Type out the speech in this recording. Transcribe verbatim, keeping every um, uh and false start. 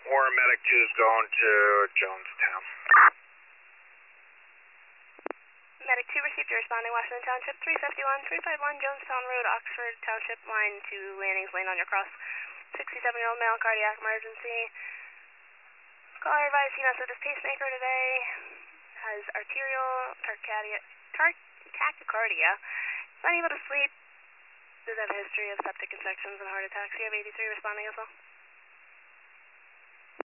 four, Medic two is going to Jonestown. Medic two received your responding Washington Township, three fifty-one, three fifty-one Jonestown Road, Oxford Township, line two, landings lane on your cross. sixty-seven-year-old male, cardiac emergency. Caller advised he messed with his pacemaker today. Has arterial tachycardia, tachycardia. Not able to sleep. Does have a history of septic infections and heart attacks. You have eighty-three responding as well.